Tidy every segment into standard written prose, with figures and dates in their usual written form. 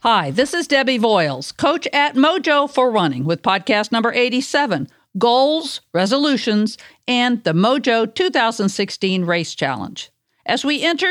Hi, this is Debbie Voiles, coach at Mojo for Running with podcast number 87, Goals, Resolutions, and the Mojo 2016 Race Challenge. As we enter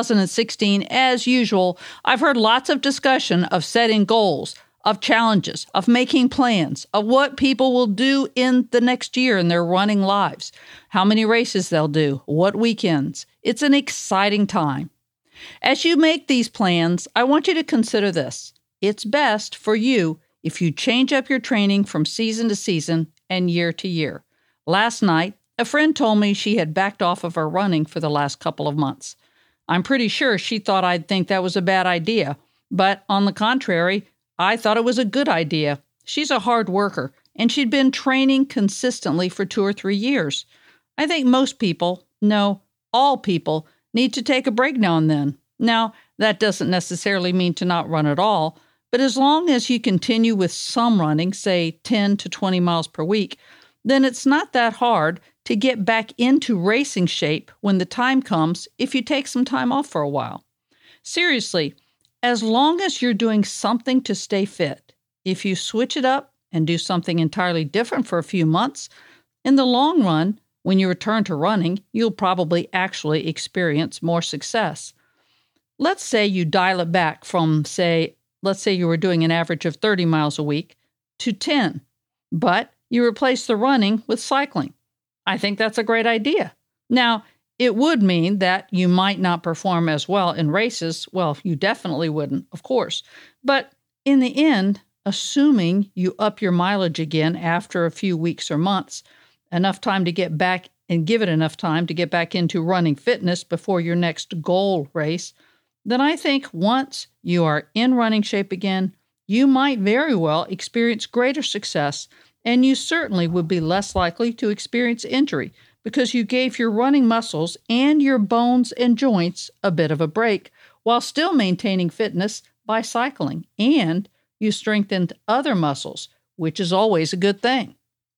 2016, as usual, I've heard lots of discussion of setting goals, of challenges, of making plans, of what people will do in the next year in their running lives, how many races they'll do, what weekends. It's an exciting time. As you make these plans, I want you to consider this. It's best for you if you change up your training from season to season and year to year. Last night, a friend told me she had backed off of her running for the last couple of months. I'm pretty sure she thought I'd think that was a bad idea, but on the contrary, I thought it was a good idea. She's a hard worker, and she'd been training consistently for 2 or 3 years. I think most people, no, all people, need to take a break now and then. Now, that doesn't necessarily mean to not run at all, but as long as you continue with some running, say 10 to 20 miles per week, then it's not that hard to get back into racing shape when the time comes if you take some time off for a while. Seriously, as long as you're doing something to stay fit, if you switch it up and do something entirely different for a few months, in the long run, when you return to running, you'll probably actually experience more success. Let's say you dial it back from, let's say you were doing an average of 30 miles a week to 10, but you replace the running with cycling. I think that's a great idea. Now, it would mean that you might not perform as well in races. Well, you definitely wouldn't, of course. But in the end, assuming you up your mileage again after a few weeks or months, enough time to get back and give it enough time to get back into running fitness before your next goal race, then I think once you are in running shape again, you might very well experience greater success, and you certainly would be less likely to experience injury because you gave your running muscles and your bones and joints a bit of a break while still maintaining fitness by cycling, and you strengthened other muscles, which is always a good thing.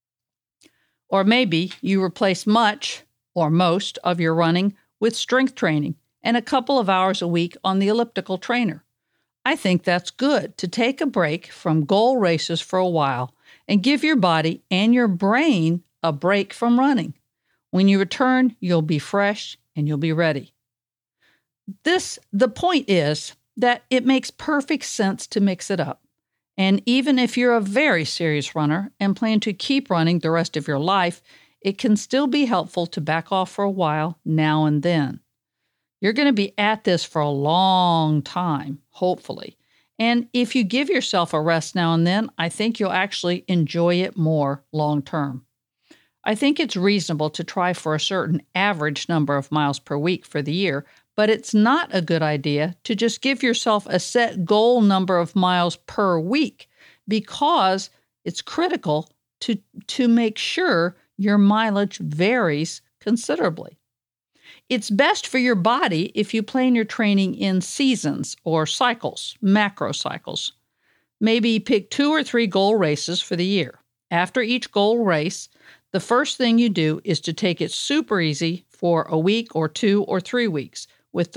Or maybe you replace much or most of your running with strength training and a couple of hours a week on the elliptical trainer. I think that's good to take a break from goal races for a while and give your body and your brain a break from running. When you return, you'll be fresh and you'll be ready. The point is that it makes perfect sense to mix it up. And even if you're a very serious runner and plan to keep running the rest of your life, it can still be helpful to back off for a while now and then. You're going to be at this for a long time, hopefully. And if you give yourself a rest now and then, I think you'll actually enjoy it more long term. I think it's reasonable to try for a certain average number of miles per week for the year, but it's not a good idea to just give yourself a set goal number of miles per week because it's critical to make sure your mileage varies considerably. It's best for your body if you plan your training in seasons or cycles, macro cycles. Maybe pick 2 or 3 goal races for the year. After each goal race, the first thing you do is to take it super easy for a week or 2 or 3 weeks with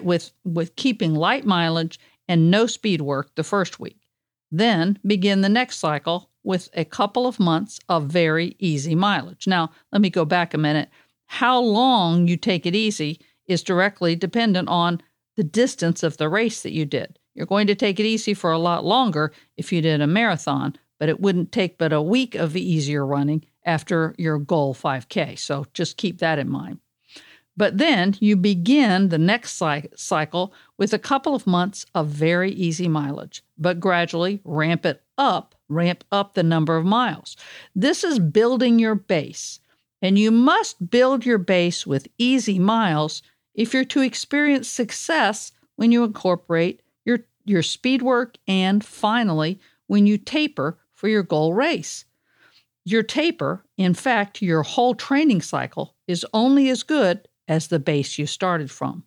keeping light mileage and no speed work the first week. Then begin the next cycle with a couple of months of very easy mileage. Now, let me go back a minute. How long you take it easy is directly dependent on the distance of the race that you did. You're going to take it easy for a lot longer if you did a marathon, but it wouldn't take but a week of easier running after your goal 5K. So just keep that in mind. But then you begin the next cycle with a couple of months of very easy mileage, but gradually ramp up the number of miles. This is building your base. And you must build your base with easy miles if you're to experience success when you incorporate your speed work and, finally, when you taper for your goal race. Your taper, in fact, your whole training cycle, is only as good as the base you started from.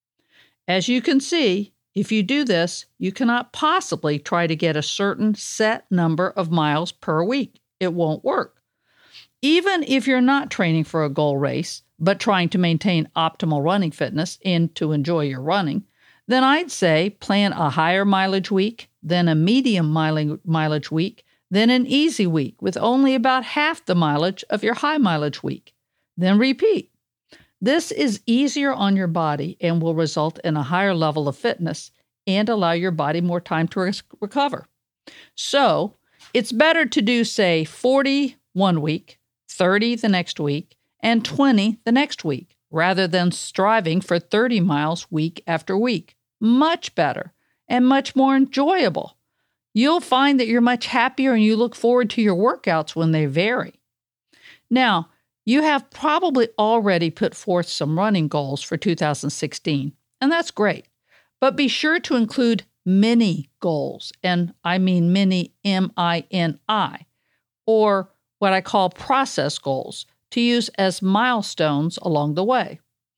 As you can see, if you do this, you cannot possibly try to get a certain set number of miles per week. It won't work. Even if you're not training for a goal race, but trying to maintain optimal running fitness and to enjoy your running, then I'd say plan a higher mileage week, then a medium mileage week, then an easy week with only about half the mileage of your high mileage week. Then repeat. This is easier on your body and will result in a higher level of fitness and allow your body more time to recover. So it's better to do, say, 40 one week, 30 the next week, and 20 the next week, rather than striving for 30 miles week after week. Much better and much more enjoyable. You'll find that you're much happier and you look forward to your workouts when they vary. Now, you have probably already put forth some running goals for 2016, and that's great. But be sure to include mini goals, and I mean mini, M-I-N-I, or what I call process goals, to use as milestones along the way.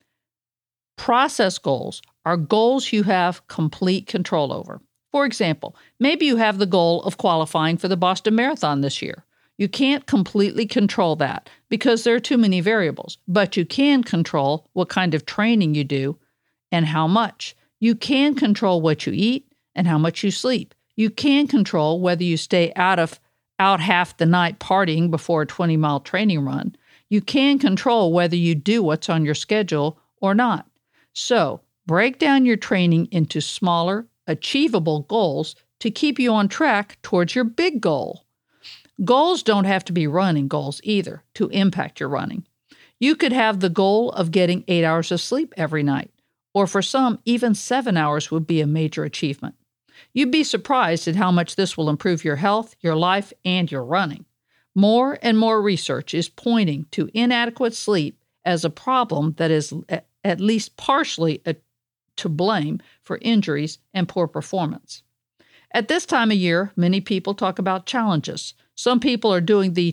Process goals are goals you have complete control over. For example, maybe you have the goal of qualifying for the Boston Marathon this year. You can't completely control that because there are too many variables, but you can control what kind of training you do and how much. You can control what you eat and how much you sleep. You can control whether you stay out half the night partying before a 20-mile training run. You can control whether you do what's on your schedule or not. So, break down your training into smaller, achievable goals to keep you on track towards your big goal. Goals don't have to be running goals either to impact your running. You could have the goal of getting 8 hours of sleep every night, or for some, even 7 hours would be a major achievement. You'd be surprised at how much this will improve your health, your life, and your running. More and more research is pointing to inadequate sleep as a problem that is at least partially to blame for injuries and poor performance. At this time of year, many people talk about challenges. Some people are doing the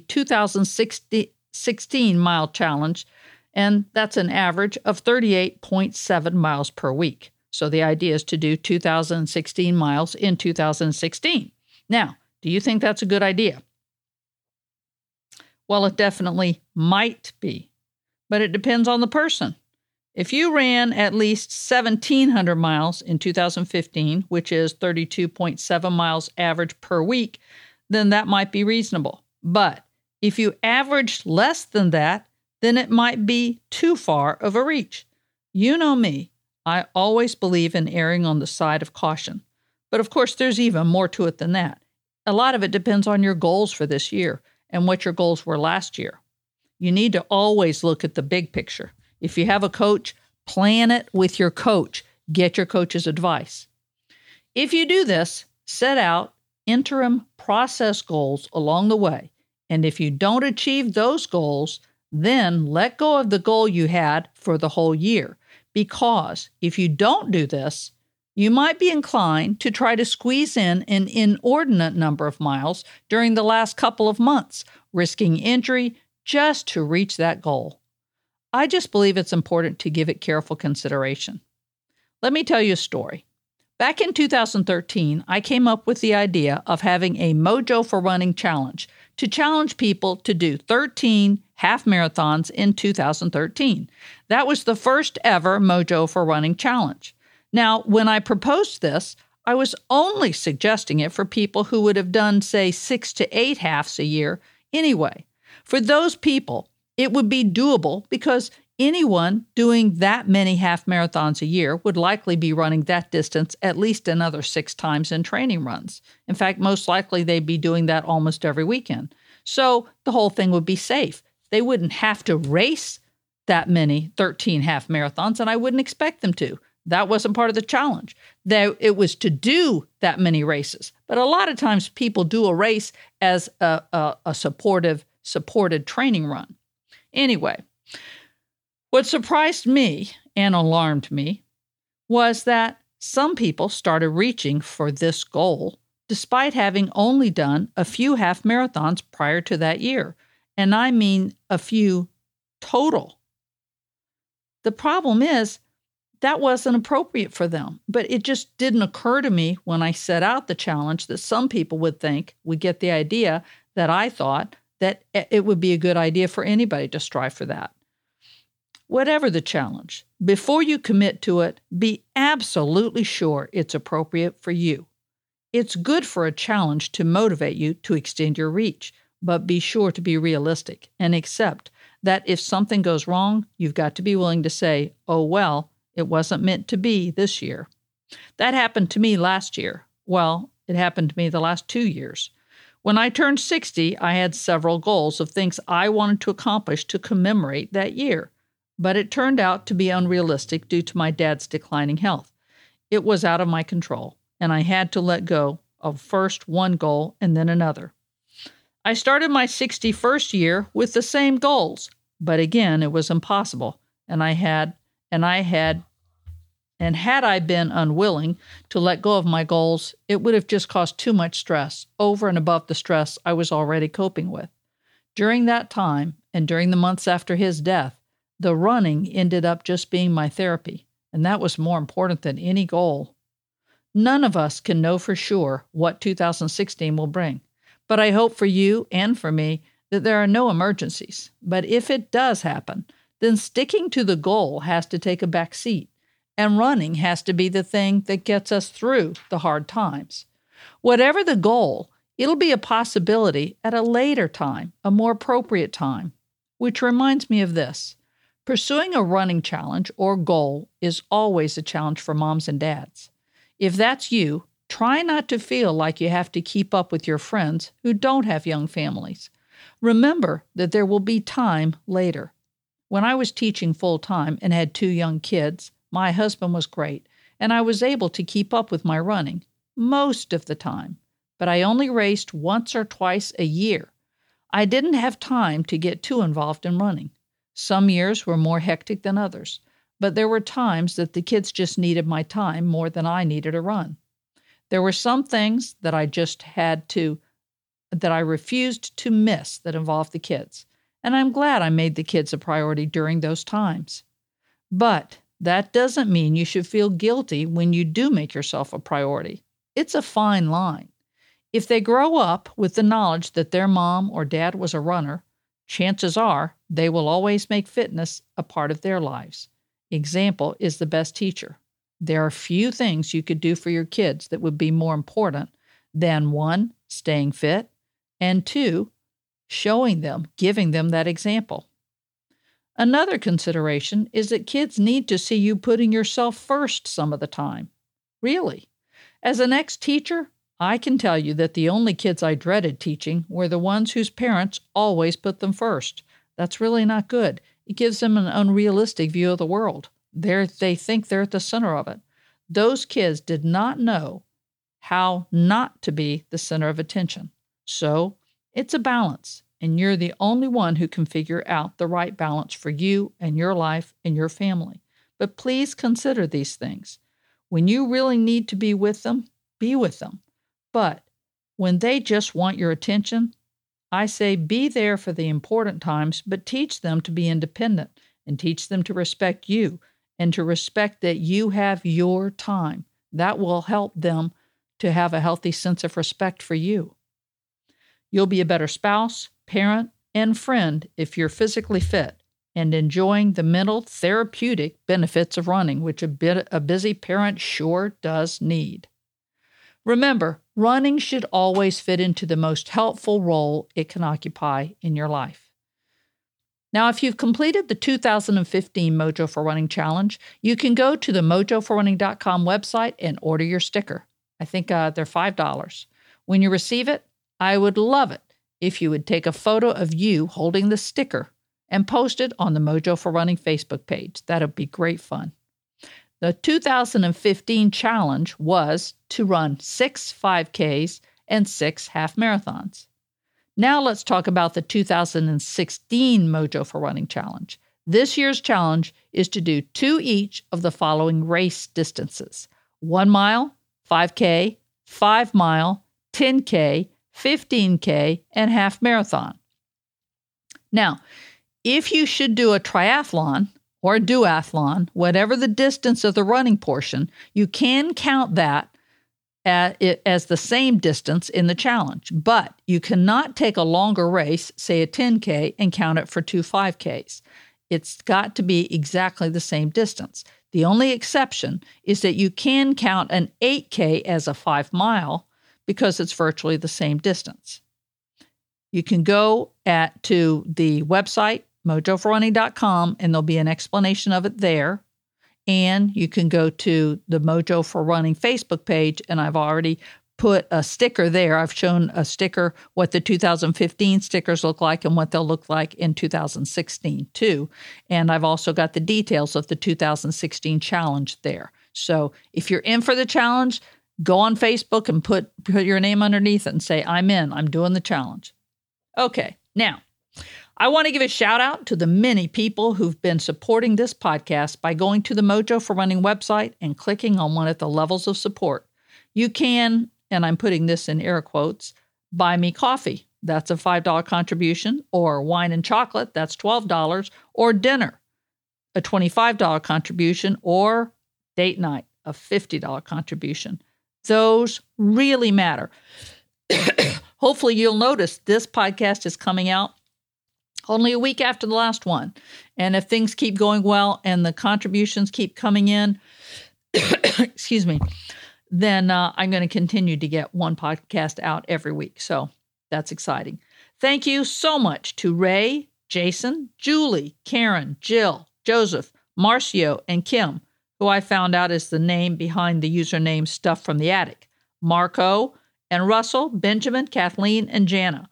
2016 mile challenge, and that's an average of 38.7 miles per week. So the idea is to do 2016 miles in 2016. Now, do you think that's a good idea? Well, it definitely might be, but it depends on the person. If you ran at least 1,700 miles in 2015, which is 32.7 miles average per week, then that might be reasonable. But if you averaged less than that, then it might be too far of a reach. You know me, I always believe in erring on the side of caution. But of course, there's even more to it than that. A lot of it depends on your goals for this year and what your goals were last year. You need to always look at the big picture. If you have a coach, plan it with your coach. Get your coach's advice. If you do this, set out interim process goals along the way. And if you don't achieve those goals, then let go of the goal you had for the whole year. Because if you don't do this, you might be inclined to try to squeeze in an inordinate number of miles during the last couple of months, risking injury just to reach that goal. I just believe it's important to give it careful consideration. Let me tell you a story. Back in 2013, I came up with the idea of having a Mojo for Running challenge to challenge people to do 13 half marathons in 2013. That was the first ever Mojo for Running challenge. Now, when I proposed this, I was only suggesting it for people who would have done, say, 6 to 8 halves a year anyway. For those people, it would be doable because anyone doing that many half marathons a year would likely be running that distance at least another 6 times in training runs. In fact, most likely they'd be doing that almost every weekend. So the whole thing would be safe. They wouldn't have to race that many 13 half marathons, and I wouldn't expect them to. That wasn't part of the challenge. It was to do that many races. But a lot of times people do a race as a supported training run. Anyway, what surprised me and alarmed me was that some people started reaching for this goal despite having only done a few half marathons prior to that year. And I mean a few total. The problem is that wasn't appropriate for them, but it just didn't occur to me when I set out the challenge that some people would get the idea that I thought that it would be a good idea for anybody to strive for that. Whatever the challenge, before you commit to it, be absolutely sure it's appropriate for you. It's good for a challenge to motivate you to extend your reach, but be sure to be realistic and accept that if something goes wrong, you've got to be willing to say, oh, well, it wasn't meant to be this year. That happened to me last year. Well, it happened to me the last 2 years. When I turned 60, I had several goals of things I wanted to accomplish to commemorate that year. But it turned out to be unrealistic due to my dad's declining health. It was out of my control, and I had to let go of first one goal and then another. I started my 61st year with the same goals, but again, it was impossible, and had I been unwilling to let go of my goals, it would have just caused too much stress over and above the stress I was already coping with. During that time, and during the months after his death, the running ended up just being my therapy, and that was more important than any goal. None of us can know for sure what 2016 will bring, but I hope for you and for me that there are no emergencies. But if it does happen, then sticking to the goal has to take a back seat, and running has to be the thing that gets us through the hard times. Whatever the goal, it'll be a possibility at a later time, a more appropriate time, which reminds me of this. Pursuing a running challenge or goal is always a challenge for moms and dads. If that's you, try not to feel like you have to keep up with your friends who don't have young families. Remember that there will be time later. When I was teaching full-time and had 2 young kids, my husband was great, and I was able to keep up with my running most of the time, but I only raced once or twice a year. I didn't have time to get too involved in running. Some years were more hectic than others, but there were times that the kids just needed my time more than I needed a run. There were some things that I refused to miss that involved the kids, and I'm glad I made the kids a priority during those times. But that doesn't mean you should feel guilty when you do make yourself a priority. It's a fine line. If they grow up with the knowledge that their mom or dad was a runner, chances are they will always make fitness a part of their lives. Example is the best teacher. There are few things you could do for your kids that would be more important than 1, staying fit, and 2, showing them, giving them that example. Another consideration is that kids need to see you putting yourself first some of the time. Really. As an ex-teacher, I can tell you that the only kids I dreaded teaching were the ones whose parents always put them first. That's really not good. It gives them an unrealistic view of the world. They think they're at the center of it. Those kids did not know how not to be the center of attention. So it's a balance, and you're the only one who can figure out the right balance for you and your life and your family. But please consider these things. When you really need to be with them, be with them. But when they just want your attention, I say be there for the important times, but teach them to be independent and teach them to respect you and to respect that you have your time. That will help them to have a healthy sense of respect for you. You'll be a better spouse, parent, and friend if you're physically fit and enjoying the mental therapeutic benefits of running, which a busy parent sure does need. Remember, running should always fit into the most helpful role it can occupy in your life. Now, if you've completed the 2015 Mojo for Running Challenge, you can go to the mojoforrunning.com website and order your sticker. I think they're $5. When you receive it, I would love it if you would take a photo of you holding the sticker and post it on the Mojo for Running Facebook page. That would be great fun. The 2015 challenge was to run 6 5Ks and 6 half marathons. Now let's talk about the 2016 Mojo for Running Challenge. This year's challenge is to do 2 each of the following race distances: 1 mile, 5K, 5 mile, 10K, 15K, and half marathon. Now, if you should do a triathlon or a duathlon, whatever the distance of the running portion, you can count that as the same distance in the challenge. But you cannot take a longer race, say a 10K, and count it for 2 5Ks. It's got to be exactly the same distance. The only exception is that you can count an 8K as a 5 mile because it's virtually the same distance. You can go to the website, mojoforrunning.com, and there'll be an explanation of it there. And you can go to the Mojo for Running Facebook page, and I've already put a sticker there. I've shown a sticker what the 2015 stickers look like and what they'll look like in 2016 too. And I've also got the details of the 2016 challenge there. So if you're in for the challenge, go on Facebook and put your name underneath it and say, I'm in, I'm doing the challenge. Okay, now I want to give a shout out to the many people who've been supporting this podcast by going to the Mojo for Running website and clicking on one of the levels of support. You can, and I'm putting this in air quotes, buy me coffee. That's a $5 contribution, or wine and chocolate, that's $12, or dinner, a $25 contribution, or date night, a $50 contribution. Those really matter. Hopefully you'll notice this podcast is coming out only a week after the last one. And if things keep going well and the contributions keep coming in, excuse me, then I'm going to continue to get one podcast out every week. So that's exciting. Thank you so much to Ray, Jason, Julie, Karen, Jill, Joseph, Marcio, and Kim, who I found out is the name behind the username Stuff from the Attic, Marco, and Russell, Benjamin, Kathleen, and Jana.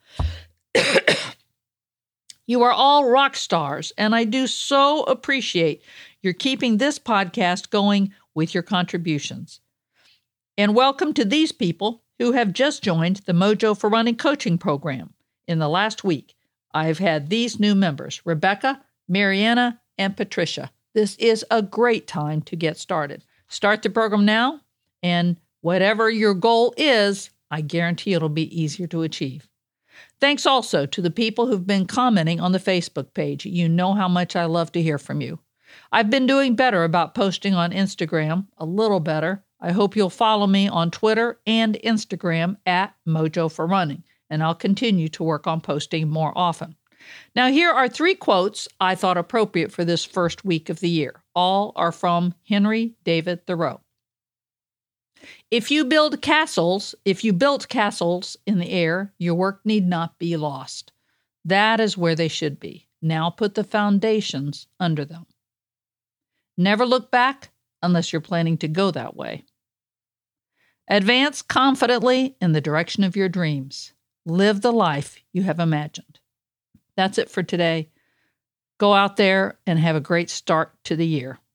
You are all rock stars, and I do so appreciate your keeping this podcast going with your contributions. And welcome to these people who have just joined the Mojo for Running coaching program. In the last week, I've had these new members, Rebecca, Mariana, and Patricia. This is a great time to get started. Start the program now, and whatever your goal is, I guarantee it'll be easier to achieve. Thanks also to the people who've been commenting on the Facebook page. You know how much I love to hear from you. I've been doing better about posting on Instagram, a little better. I hope you'll follow me on Twitter and Instagram at Mojo for Running, and I'll continue to work on posting more often. Now, here are 3 quotes I thought appropriate for this first week of the year. All are from Henry David Thoreau. If you built castles in the air, your work need not be lost. That is where they should be. Now put the foundations under them. Never look back unless you're planning to go that way. Advance confidently in the direction of your dreams. Live the life you have imagined. That's it for today. Go out there and have a great start to the year.